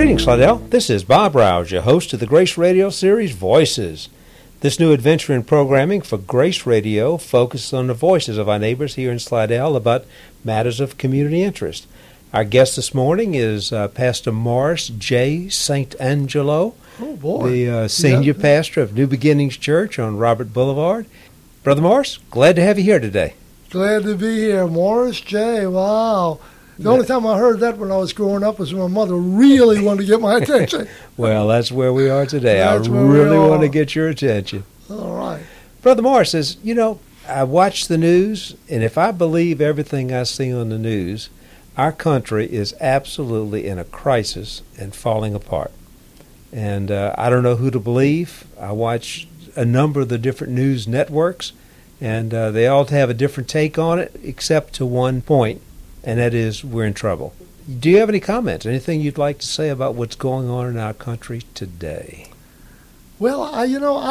Greetings, Slidell. This is Bob Rouse, your host of the Grace Radio series, Voices. This new adventure in programming for Grace Radio focuses on the voices of our neighbors here in Slidell about matters of community interest. Our guest this morning is Pastor Morris J. St. Angelo, the senior pastor of New Beginnings Church on Robert Boulevard. Brother Morris, glad to have you here today. Glad to be here. Morris J. Wow. The only time I heard that when I was growing up was when my mother really wanted to get my attention. Well, that's where we are today. I really want to get your attention. All right. Brother Morris says, I watch the news, and if I believe everything I see on the news, our country is absolutely in a crisis and falling apart. And I don't know who to believe. I watch a number of the different news networks, and they all have a different take on it, except to one point. And that is, we're in trouble. Do you have any comments, anything you'd like to say about what's going on in our country today? Well, I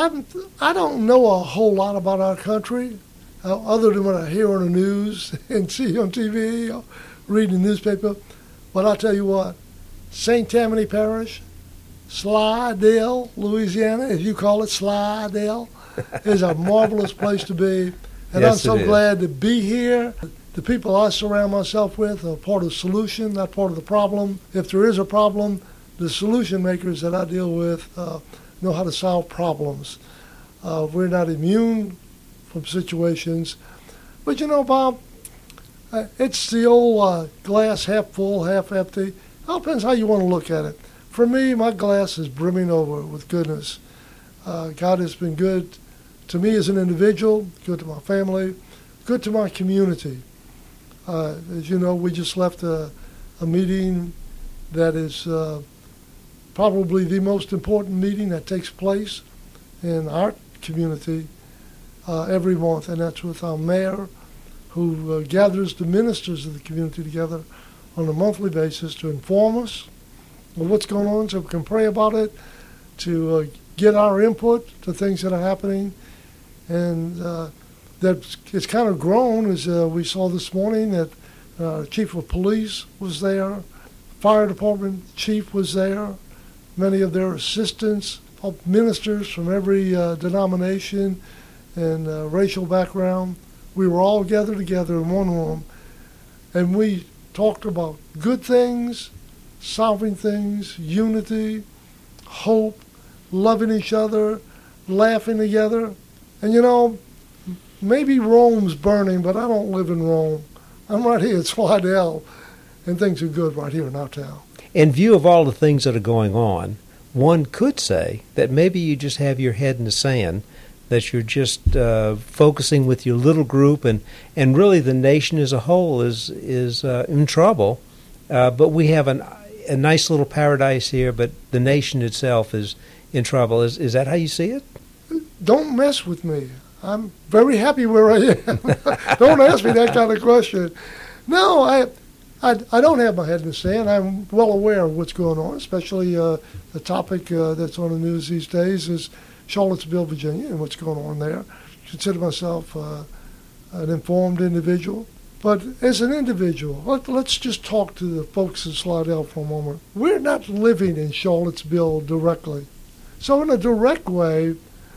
don't know a whole lot about our country, other than what I hear on the news and see on TV, or read the newspaper. But I'll tell you what, St. Tammany Parish, Slidell, Louisiana, if you call it Slidell, is a marvelous place to be. And yes, I'm so glad to be here. The people I surround myself with are part of the solution, not part of the problem. If there is a problem, the solution makers that I deal with know how to solve problems. We're not immune from situations. But Bob, it's the old glass half full, half empty. It all depends how you want to look at it. For me, my glass is brimming over with goodness. God has been good to me as an individual, good to my family, good to my community. As you know, we just left a meeting that is probably the most important meeting that takes place in our community every month, and that's with our mayor, who gathers the ministers of the community together on a monthly basis to inform us of what's going on so we can pray about it, to get our input to things that are happening. And that it's kind of grown, as we saw this morning, that chief of police was there, fire department chief was there, many of their assistants, ministers from every denomination and racial background. We were all gathered together in one room, and we talked about good things, solving things, unity, hope, loving each other, laughing together. And maybe Rome's burning, but I don't live in Rome. I'm right here at Slidell, and things are good right here in our town. In view of all the things that are going on, one could say that maybe you just have your head in the sand, that you're just focusing with your little group, and really the nation as a whole is in trouble. But we have a nice little paradise here, but the nation itself is in trouble. Is that how you see it? Don't mess with me. I'm very happy where I am. Don't ask me that kind of question. No, I don't have my head in the sand. I'm well aware of what's going on, especially the topic that's on the news these days is Charlottesville, Virginia, and what's going on there. I consider myself an informed individual. But as an individual, let's just talk to the folks in Slidell for a moment. We're not living in Charlottesville directly. So in a direct way,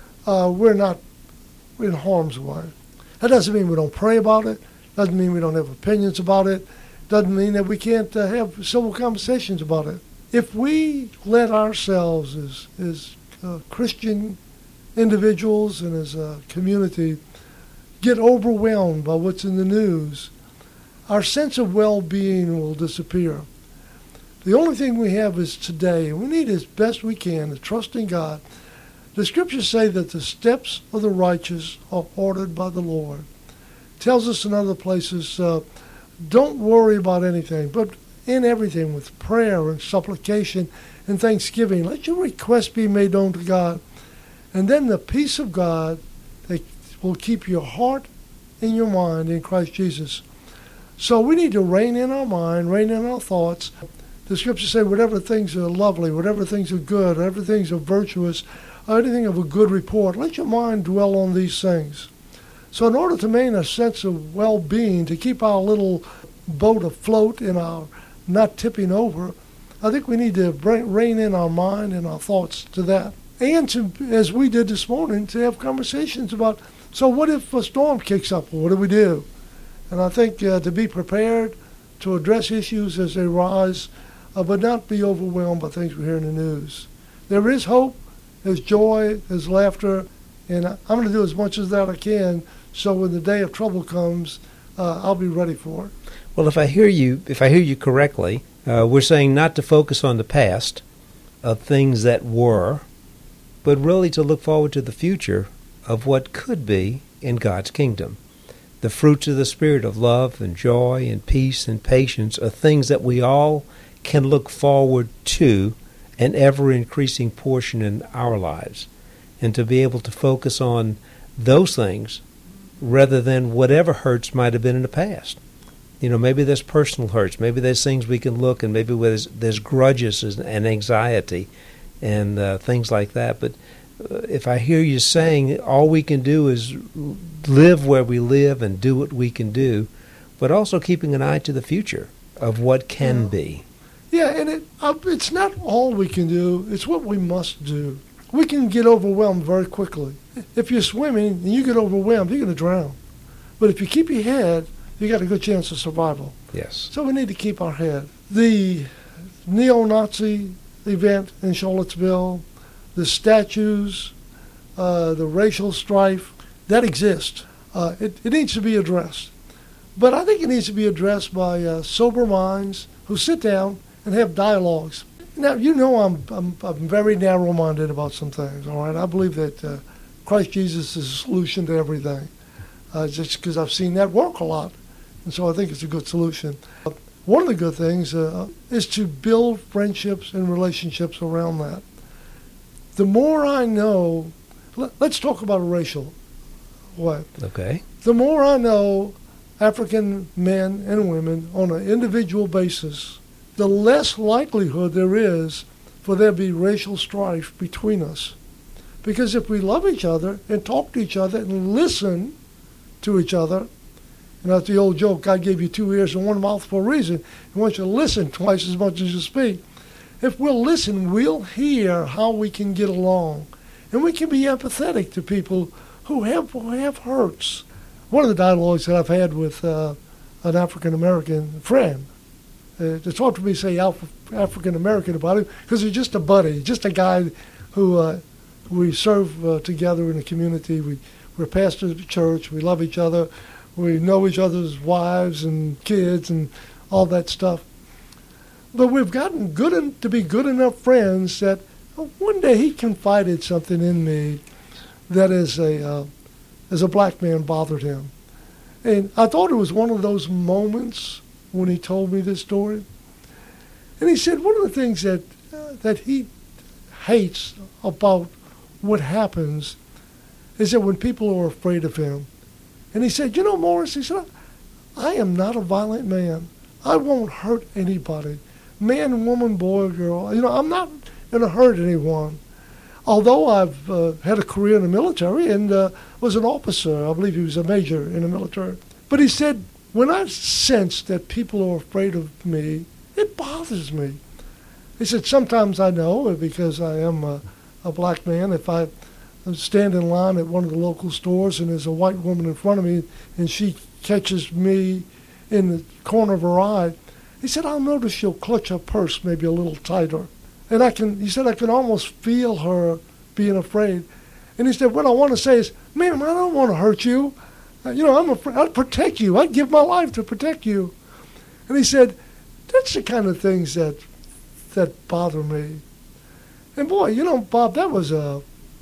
we're in harm's way. That doesn't mean we don't pray about it. Doesn't mean we don't have opinions about it. Doesn't mean that we can't have civil conversations about it. If we let ourselves as Christian individuals and as a community get overwhelmed by what's in the news, our sense of well-being will disappear. The only thing we have is today, and we need as best we can to trust in God. The scriptures say that the steps of the righteous are ordered by the Lord. It tells us in other places, don't worry about anything, but in everything with prayer and supplication and thanksgiving, let your requests be made known to God. And then the peace of God that will keep your heart and your mind in Christ Jesus. So we need to rein in our mind, rein in our thoughts. The scriptures say whatever things are lovely, whatever things are good, whatever things are virtuous, anything of a good report, let your mind dwell on these things. So in order to maintain a sense of well-being, to keep our little boat afloat in our not tipping over, I think we need to rein in our mind and our thoughts to that. And to, as we did this morning, to have conversations about, so what if a storm kicks up? What do we do? And I think to be prepared to address issues as they rise, but not be overwhelmed by things we hear in the news. There is hope, there's joy, there's laughter, and I'm going to do as much as that I can so when the day of trouble comes, I'll be ready for it. Well, if I hear you correctly, we're saying not to focus on the past of things that were, but really to look forward to the future of what could be in God's kingdom. The fruits of the Spirit of love and joy and peace and patience are things that we all can look forward to, an ever-increasing portion in our lives. And to be able to focus on those things rather than whatever hurts might have been in the past. You know, maybe there's personal hurts. Maybe there's things we can look, and maybe there's grudges and anxiety and things like that. But if I hear you saying all we can do is live where we live and do what we can do, but also keeping an eye to the future of what can be. Yeah, and it's not all we can do. It's what we must do. We can get overwhelmed very quickly. If you're swimming and you get overwhelmed, you're going to drown. But if you keep your head, you got a good chance of survival. Yes. So we need to keep our head. The neo-Nazi event in Charlottesville, the statues, the racial strife, that exists. It needs to be addressed. But I think it needs to be addressed by sober minds who sit down and have dialogues. Now, you know I'm very narrow-minded about some things, all right? I believe that Christ Jesus is a solution to everything, just because I've seen that work a lot. And so I think it's a good solution. One of the good things is to build friendships and relationships around that. The more I know, let's talk about a racial way. Okay. The more I know African men and women on an individual basis, the less likelihood there is for there to be racial strife between us. Because if we love each other and talk to each other and listen to each other, and that's the old joke, God gave you 2 ears and 1 mouth for a reason. He wants you to listen twice as much as you speak. If we'll listen, we'll hear how we can get along. And we can be empathetic to people who have hurts. One of the dialogues that I've had with an African-American friend, it's hard for me to say African-American about him because he's just a buddy, just a guy who we serve together in the community. We're pastors of the church. We love each other. We know each other's wives and kids and all that stuff. But we've gotten to be good enough friends that one day he confided something in me that as a black man bothered him. And I thought it was one of those moments when he told me this story. And he said one of the things that he hates about what happens is that when people are afraid of him. And he said, you know, Morris, he said, I am not a violent man. I won't hurt anybody. Man, woman, boy, girl. You know, I'm not going to hurt anyone. Although I've had a career in the military and was an officer. I believe he was a major in the military. But he said, when I sense that people are afraid of me, it bothers me. He said, sometimes I know because I am a black man. If I stand in line at one of the local stores and there's a white woman in front of me and she catches me in the corner of her eye, he said, I'll notice she'll clutch her purse maybe a little tighter. And he said, I can almost feel her being afraid. And he said, what I want to say is, ma'am, I don't want to hurt you. You know, I'd protect you. I'd give my life to protect you. And he said, that's the kind of things that bother me. And boy, you know, Bob, that was a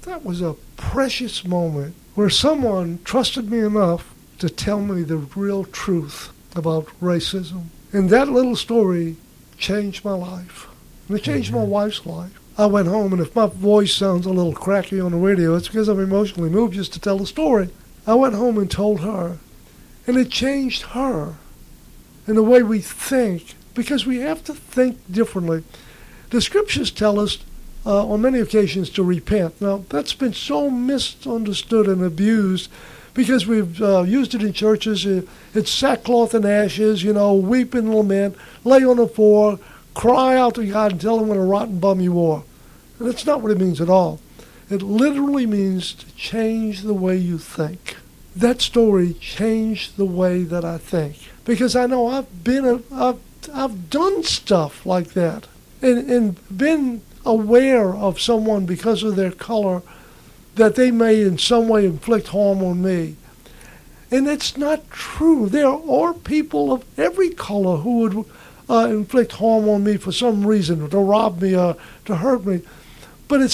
precious moment where someone trusted me enough to tell me the real truth about racism. And that little story changed my life. And it changed my wife's life. I went home, and if my voice sounds a little cracky on the radio, it's because I'm emotionally moved just to tell the story. I went home and told her, and it changed her and the way we think, because we have to think differently. The scriptures tell us on many occasions to repent. Now, that's been so misunderstood and abused because we've used it in churches. It's sackcloth and ashes, you know, weep and lament, lay on the floor, cry out to God and tell him what a rotten bum you are. And that's not what it means at all. It literally means to change the way you think. That story changed the way that I think. Because I know I've done stuff like that and been aware of someone because of their color that they may in some way inflict harm on me. And it's not true. There are people of every color who would inflict harm on me for some reason, to rob me or to hurt me. But it's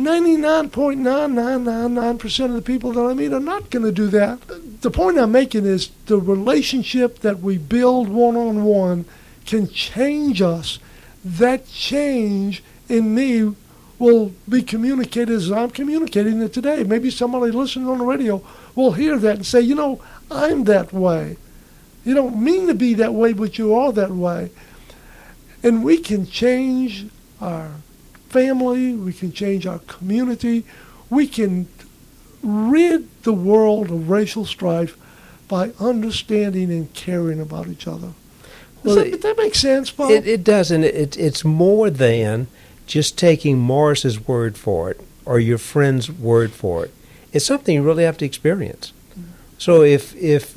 99.9999% of the people that I meet are not going to do that. The point I'm making is the relationship that we build one-on-one can change us. That change in me will be communicated as I'm communicating it today. Maybe somebody listening on the radio will hear that and say, I'm that way. You don't mean to be that way, but you are that way. And we can change our family, we can change our community, we can rid the world of racial strife by understanding and caring about each other. Does that make sense, Paul? It does, and it's more than just taking Morris's word for it or your friend's word for it. It's something you really have to experience. So if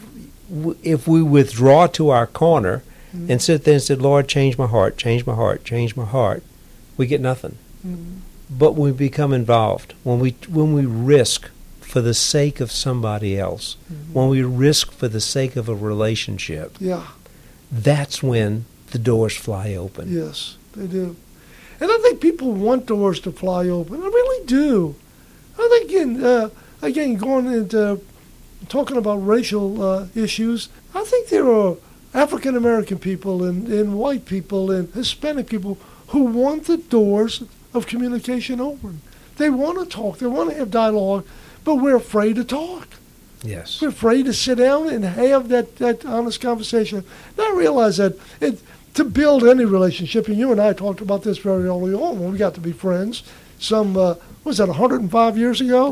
we withdraw to our corner and sit there and say, Lord, change my heart, change my heart, change my heart, we get nothing. But when we become involved, when we risk for the sake of somebody else, when we risk for the sake of a relationship, that's when the doors fly open. Yes, they do. And I think people want doors to fly open. I really do. I think, again, going into talking about racial issues, I think there are African American people and white people and Hispanic people who want the doors of communication open. They want to talk. They want to have dialogue, but we're afraid to talk. Yes. We're afraid to sit down and have that honest conversation. And I realize that to build any relationship, and you and I talked about this very early on when we got to be friends, some, was that 105 years ago?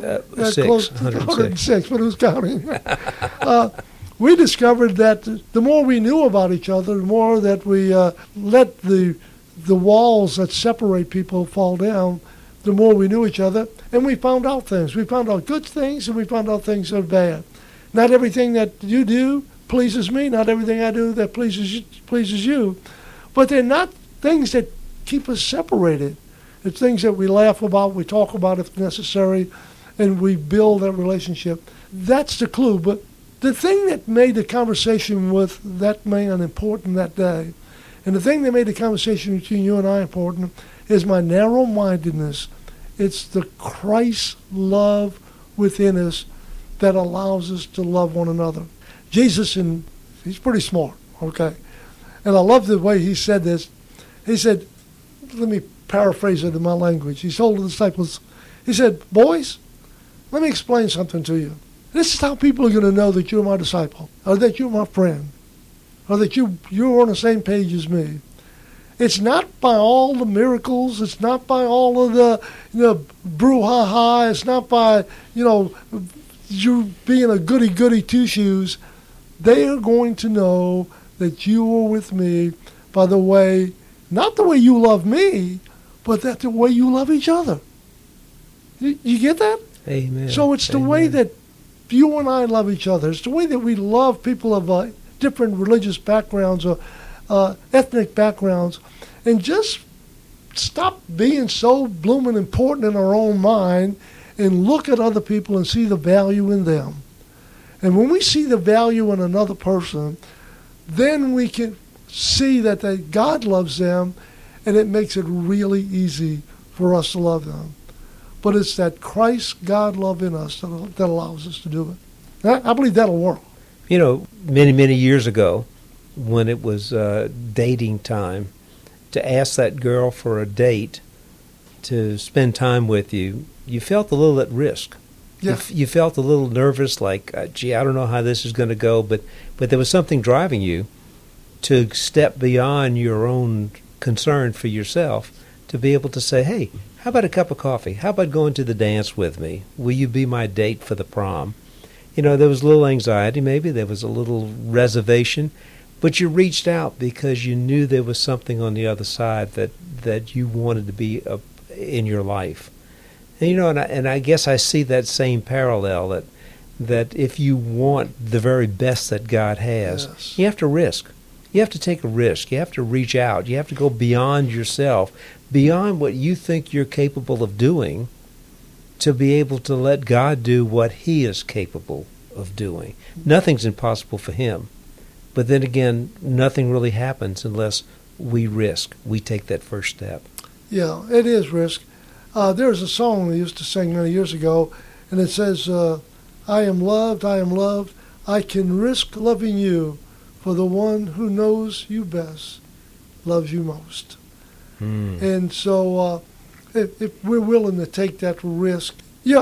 106, but who's counting? We discovered that the more we knew about each other, the more that we let the walls that separate people fall down, the more we knew each other, and we found out things. We found out good things, and we found out things that are bad. Not everything that you do pleases me. Not everything I do that pleases you. But they're not things that keep us separated. It's things that we laugh about, we talk about if necessary, and we build that relationship. That's the clue. But the thing that made the conversation with that man important that day, and the thing that made the conversation between you and I important, is my narrow-mindedness. It's the Christ love within us that allows us to love one another. Jesus, he's pretty smart, okay? And I love the way he said this. He said, let me paraphrase it in my language. He told the disciples, he said, boys, let me explain something to you. This is how people are going to know that you're my disciple, or that you're my friend, or that you're on the same page as me. It's not by all the miracles. It's not by all of the brouhaha. It's not by, you being a goody-goody two-shoes. They are going to know that you are with me by the way, not the way you love me, but that the way you love each other. You get that? Amen. So it's the way that you and I love each other. It's the way that we love people of different religious backgrounds or ethnic backgrounds, and just stop being so blooming important in our own mind and look at other people and see the value in them. And when we see the value in another person, then we can see that God loves them, and it makes it really easy for us to love them. But it's that Christ, God love in us that allows us to do it. I believe that'll work. Many, many years ago, when it was dating time, to ask that girl for a date to spend time with you, you felt a little at risk. Yeah. You felt a little nervous, like, gee, I don't know how this is going to go, but there was something driving you to step beyond your own concern for yourself to be able to say, hey, how about a cup of coffee? How about going to the dance with me? Will you be my date for the prom? There was a little anxiety, maybe. There was a little reservation. But you reached out because you knew there was something on the other side that you wanted to be in your life. And, and I guess I see that same parallel that if you want the very best that God has, Yes. you have to risk. You have to take a risk. You have to reach out. You have to go beyond yourself, beyond what you think you're capable of doing, to be able to let God do what He is capable of doing. Nothing's impossible for Him. But then again, nothing really happens unless we risk. We take that first step. Yeah, it is risk. There's a song we used to sing many years ago, and it says, I am loved, I can risk loving you, for the one who knows you best loves you most. And so if we're willing to take that risk,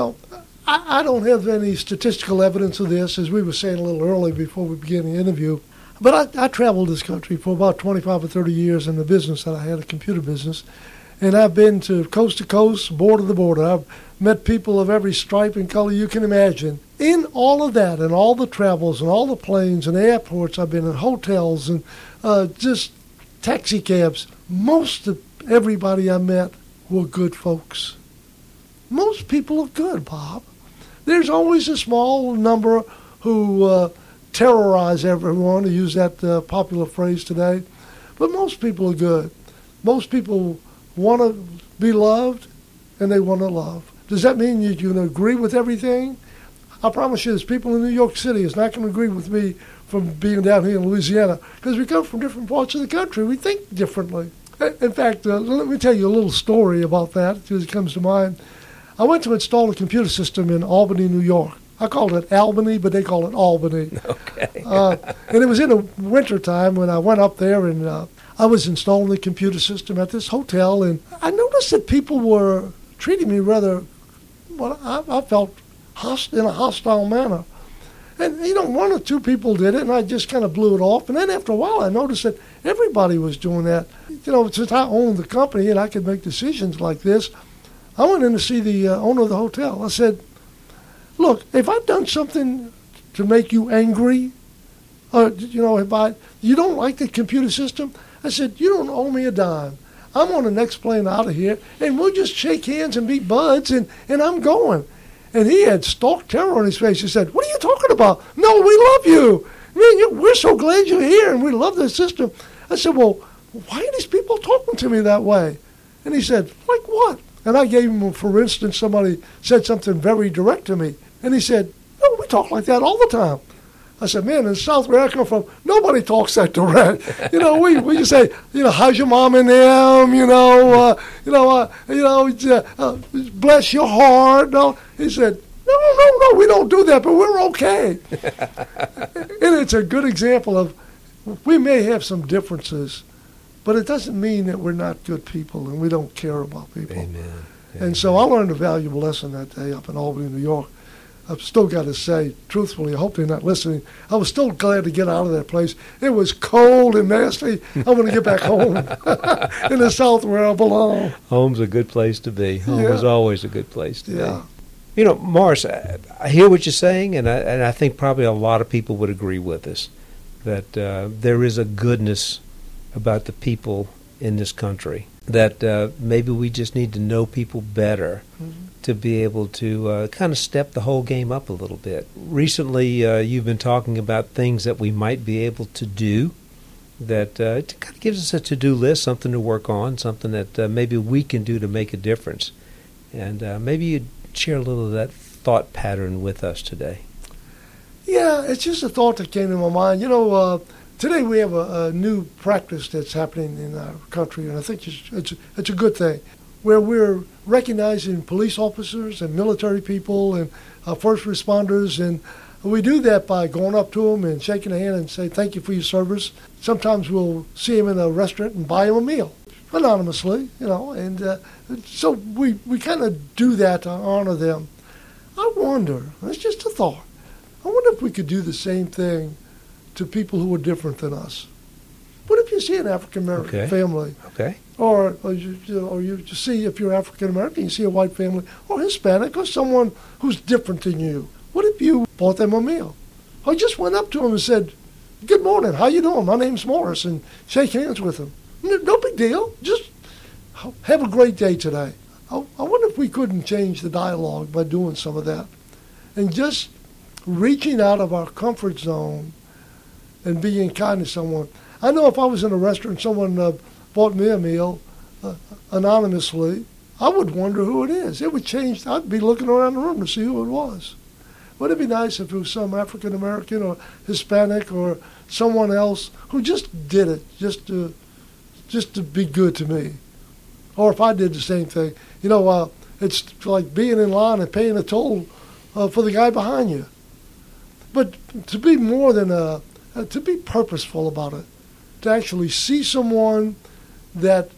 I don't have any statistical evidence of this, as we were saying a little early before we began the interview, but I traveled this country for about 25 or 30 years in the business that I had, a computer business, and I've been to coast, border to border. I've met people of every stripe and color you can imagine. In all of that, and all the travels, and all the planes and airports, I've been in hotels and just taxi cabs. Most of everybody I met were good folks. Most people are good, Bob. There's always a small number who terrorize everyone, to use that popular phrase today. But most people are good. Most people want to be loved, and they want to love. Does that mean you're going to agree with everything? I promise you, there's people in New York City is not going to agree with me from being down here in Louisiana, because we come from different parts of the country. We think differently. In fact, let me tell you a little story about that, because it comes to mind. I went to install a computer system in Albany, New York. I called it Albany, but they call it Albany. Okay. And it was in the wintertime when I went up there, and I was installing the computer system at this hotel, and I noticed that people were treating me rather, I felt in a hostile manner. And, one or two people did it, and I just kind of blew it off. And then after a while, I noticed that everybody was doing that. Since I owned the company and I could make decisions like this, I went in to see the owner of the hotel. I said, look, if I've done something to make you angry, or, if you don't like the computer system, I said, you don't owe me a dime. I'm on the next plane out of here, and we'll just shake hands and be buds, and I'm going. And he had stalk terror on his face. He said, what are you talking about? No, we love you. Man, we're so glad you're here, and we love the system. I said, well, why are these people talking to me that way? And he said, like what? And I gave him, for instance, somebody said something very direct to me. And he said, no, we talk like that all the time. I said, man, in South where I come from, nobody talks that direct. We just say, how's your mom and them? Bless your heart. No, he said, no, we don't do that, but we're okay. And it's a good example of, we may have some differences, but it doesn't mean that we're not good people and we don't care about people. Amen. And so I learned a valuable lesson that day up in Albany, New York. I've still got to say, truthfully, I hope they're not listening, I was still glad to get out of that place. It was cold and nasty. I want to get back home in the South where I belong. Home's a good place to be. Home is always a good place to be. Morris, I hear what you're saying, and I think probably a lot of people would agree with us, that there is a goodness about the people in this country, that maybe we just need to know people better to be able to kind of step the whole game up a little bit. Recently, you've been talking about things that we might be able to do that it kind of gives us a to-do list, something to work on, something that maybe we can do to make a difference. And maybe you'd share a little of that thought pattern with us today. Yeah, it's just a thought that came to my mind. Today we have a new practice that's happening in our country, and I think it's a good thing, where we're recognizing police officers and military people and first responders, and we do that by going up to them and shaking a hand and say thank you for your service. Sometimes we'll see them in a restaurant and buy them a meal anonymously, and so we kind of do that to honor them. I wonder, it's just a thought, I wonder if we could do the same thing to people who are different than us. What if you see an African-American family? Okay. Or you see, if you're African-American, you see a white family, or Hispanic, or someone who's different than you. What if you bought them a meal? Or just went up to them and said, good morning, how you doing? My name's Morris, and shake hands with them. No big deal. Just have a great day today. I wonder if we couldn't change the dialogue by doing some of that. And just reaching out of our comfort zone and being kind to someone. I know if I was in a restaurant, someone bought me a meal anonymously, I would wonder who it is. It would change. I'd be looking around the room to see who it was. Would it be nice if it was some African American or Hispanic or someone else who just did it just to be good to me? Or if I did the same thing. It's like being in line and paying a toll for the guy behind you. But to be more than to be purposeful about it, to actually see someone that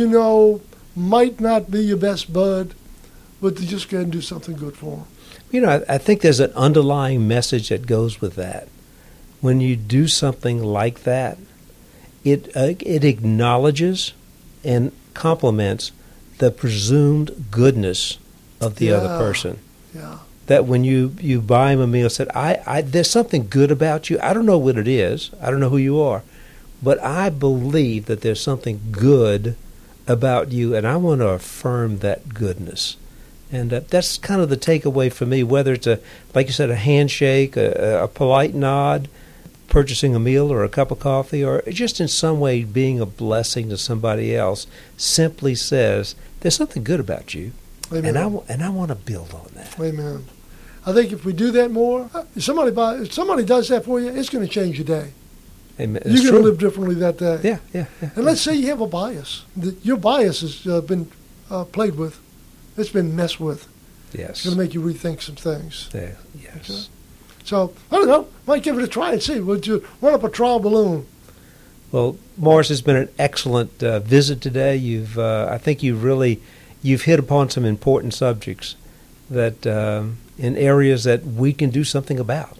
might not be your best bud, but to just go ahead and do something good for them. I think there's an underlying message that goes with that. When you do something like that, it acknowledges and compliments the presumed goodness of the other person. Yeah. That when you buy him a meal, said, there's something good about you. I don't know what it is. I don't know who you are. But I believe that there's something good about you, and I want to affirm that goodness. And that's kind of the takeaway for me, whether it's, like you said, a handshake, a polite nod, purchasing a meal or a cup of coffee, or just in some way being a blessing to somebody else, simply says, there's something good about you. Amen. And I want to build on that. Amen. I think if we do that more, if somebody does that for you, it's going to change your day. Amen. You're going to live differently that day. Yeah. And let's say you have a bias. Your bias has been played with. It's been messed with. Yes. It's going to make you rethink some things. Yeah. Yes. Okay? So, I don't know. Might give it a try and see. Would you run up a trial balloon? Well, Morris, it's been an excellent visit today. I think you've hit upon some important subjects that in areas that we can do something about.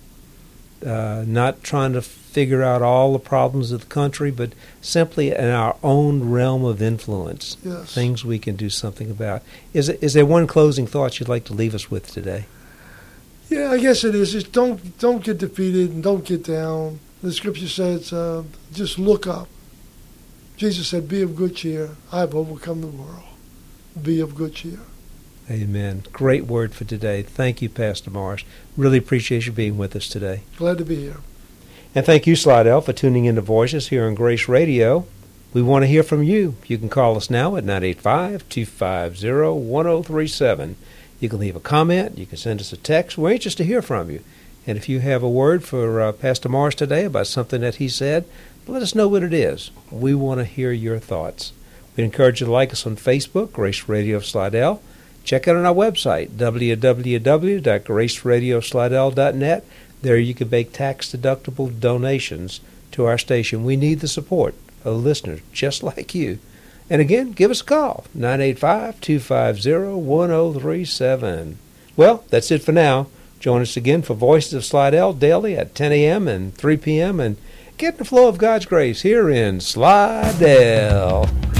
Not trying to figure out all the problems of the country, but simply in our own realm of influence, yes. Things we can do something about. Is there one closing thought you'd like to leave us with today? Yeah, I guess it is. Just don't get defeated and don't get down. The scripture says, just look up. Jesus said, be of good cheer. I have overcome the world. Be of good cheer. Amen. Great word for today. Thank you, Pastor Morris. Really appreciate you being with us today. Glad to be here. And thank you, Slidell, for tuning into Voices here on Grace Radio. We want to hear from you. You can call us now at 985-250-1037. You can leave a comment. You can send us a text. We're anxious to hear from you. And if you have a word for Pastor Morris today about something that he said, let us know what it is. We want to hear your thoughts. We encourage you to like us on Facebook, Grace Radio of Slidell. Check out on our website, www.graceradioslidell.net. There you can make tax-deductible donations to our station. We need the support of listeners just like you. And again, give us a call, 985-250-1037. Well, that's it for now. Join us again for Voices of Slidell daily at 10 a.m. and 3 p.m. and get in the flow of God's grace here in Slidell.